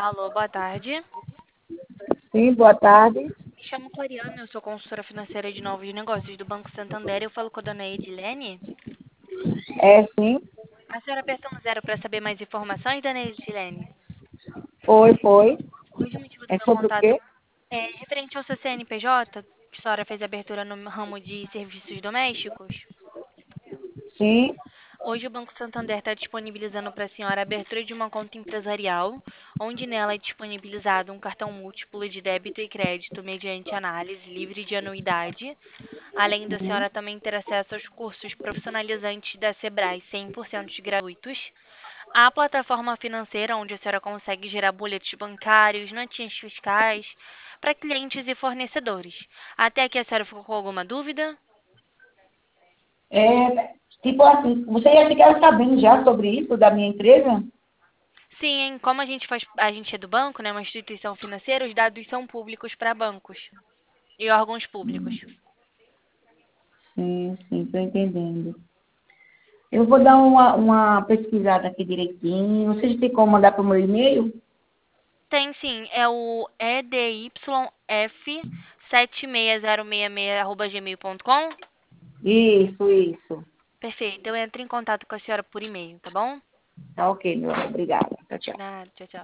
Alô, boa tarde. Sim, boa tarde. Me chamo Clariana, eu sou consultora financeira de novos negócios do Banco Santander. Eu falo com a dona Edilene. É, sim, A senhora apertou um zero para saber mais informações, dona Edilene? foi. Hoje o motivo do É meu sobre o contato quê? é referente ao seu CNPJ. A senhora fez abertura no ramo de serviços domésticos. Sim, Hoje o Banco Santander está disponibilizando para a senhora a abertura de uma conta empresarial, onde nela é disponibilizado um cartão múltiplo de débito e crédito mediante análise livre de anuidade. Além da senhora também ter acesso aos cursos profissionalizantes da Sebrae 100% gratuitos. A plataforma financeira, onde a senhora consegue gerar boletos bancários, notinhas fiscais para clientes e fornecedores. Até aqui a senhora ficou com alguma dúvida? tipo assim, você já ficaram sabendo já sobre isso da minha empresa? Sim, como a gente é do banco, né, uma instituição financeira, os dados são públicos para bancos e órgãos públicos. Sim, estou entendendo. Eu vou dar uma pesquisada aqui direitinho. Vocês têm como mandar para o meu e-mail? Tem sim, é o edyf76066@gmail.com. Isso. Perfeito, eu entro em contato com a senhora por e-mail, tá bom? Tá ok, meu amor. Obrigada. Tchau, tchau. Nada, tchau, tchau.